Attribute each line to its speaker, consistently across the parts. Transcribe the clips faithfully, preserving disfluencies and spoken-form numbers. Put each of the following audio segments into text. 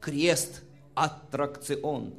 Speaker 1: Крест, аттракцион.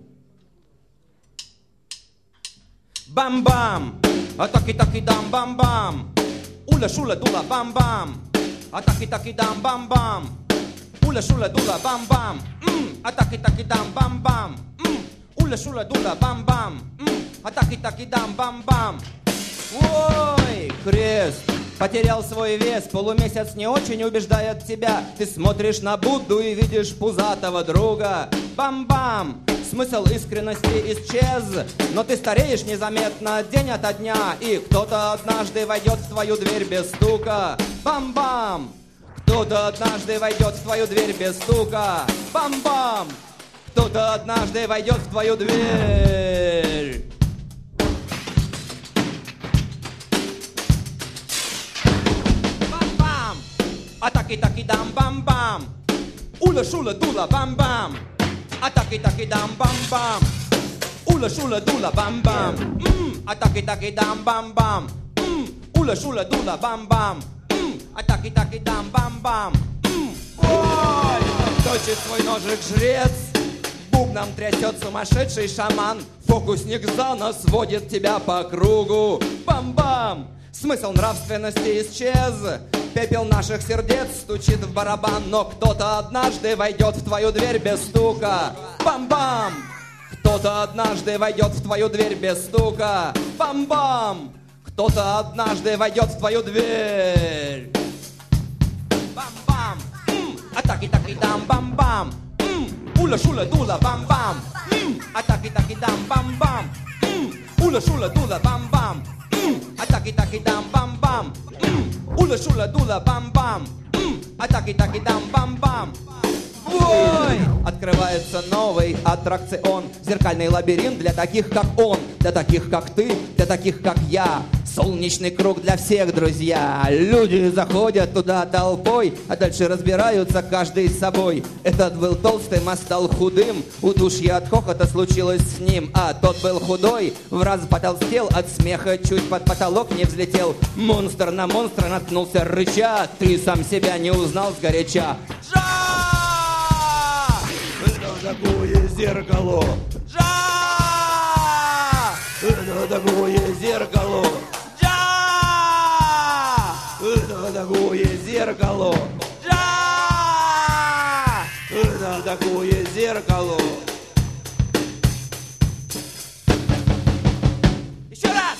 Speaker 1: Бам-бам, атаки-таки-дам, бам-бам. Уля-шуля-дула, бам-бам. Атаки-таки-дам, бам-бам. Уля-шуля-дула, бам-бам. Атаки-таки-дам, бам-бам. Уля-шуля-дула, бам-бам. Атаки-таки-дам, бам-бам. Ой, крест, потерял свой вес. Полумесяц не очень убеждает тебя. Ты смотришь на Будду и видишь пузатого друга. Бам-бам, смысл искренности исчез. Но ты стареешь незаметно день ото дня. И кто-то однажды войдет в твою дверь без стука. Бам-бам, кто-то однажды войдет в твою дверь без стука. Бам-бам, кто-то однажды войдет в твою дверь. Бам-бам, атаки-таки-дам, бам-бам. Уля-шуля-дула, бам-бам. Атаки-таки-дам, бам-бам. Уля-шуля-дула, бам-бам. Атаки-таки-дам, бам-бам. Уля-шуля-дула, бам-бам. Атаки-таки-дам, бам-бам. Ой! Точит свой ножик жрец. Бубном трясет сумасшедший шаман. Фокусник за нос водит тебя по кругу. Бам-бам! Смысл нравственности исчез. Пепел наших сердец стучит в барабан. Но кто-то однажды войдет в твою дверь без стука. Бам-бам! Кто-то однажды войдет в твою дверь без стука. Бам-бам! Кто-то однажды войдет в твою дверь. Бам-бам! Атаки-таки-дам, бам-бам. Уля-шуля-дула, бам-бам. Атаки-таки-дам, бам-бам. Уля-шуля-дула, бам-бам. Атаки-таки-дам, бам-бам. Уля-шуля-дула, бам-бам. Атаки-таки-дам, бам-бам. Ой! Открывается новый аттракцион. Зеркальный лабиринт для таких, как он. Для таких, как ты, для таких, как я. Солнечный круг для всех, друзья. Люди заходят туда толпой, а дальше разбираются каждый с собой. Этот был толстым, а стал худым. Удушье от хохота случилось с ним. А тот был худой, в раз потолстел. От смеха чуть под потолок не взлетел. Монстр на монстра наткнулся, рыча. Ты сам себя не узнал сгоряча. Жа!
Speaker 2: Это такое зеркало.
Speaker 1: Жа!
Speaker 2: Это такое зеркало.
Speaker 1: Жа!
Speaker 2: Это такое зеркало.
Speaker 1: Жа!
Speaker 2: Это такое зеркало.
Speaker 1: Еще раз!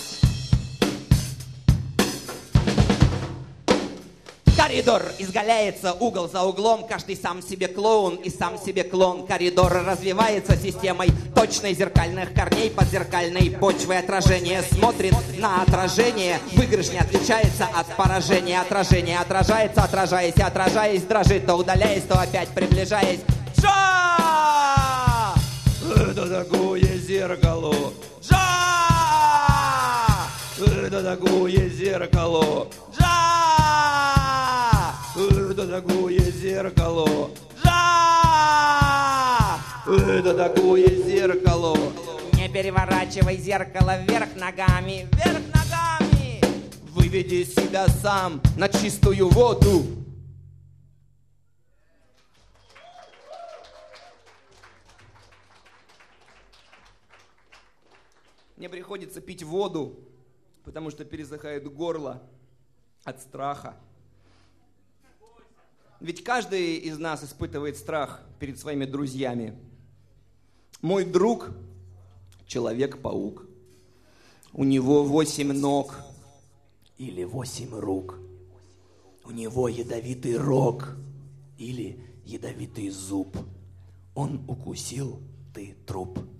Speaker 1: Коридор изгаляется угол за углом. Каждый сам себе клоун и сам себе клон. Коридор развивается системой точной зеркальных корней. Под зеркальной почвой отражение смотрит на отражение. Выигрыш не отличается от поражения. Отражение отражается, отражаясь и отражаясь. Дрожит, то удаляясь, то опять приближаясь. Жа!
Speaker 2: Это такое зеркало.
Speaker 1: Жа!
Speaker 2: Это такое зеркало.
Speaker 1: Жа!
Speaker 2: Это такое зеркало.
Speaker 1: Жа!
Speaker 2: Это такое зеркало.
Speaker 1: Не переворачивай зеркало вверх ногами, вверх ногами. Выведи себя сам на чистую воду. Мне приходится пить воду, потому что пересыхает горло от страха. Ведь каждый из нас испытывает страх перед своими друзьями. Мой друг — Человек-паук. У него восемь ног или восемь рук. У него ядовитый рог или ядовитый зуб. Он укусил, ты труп.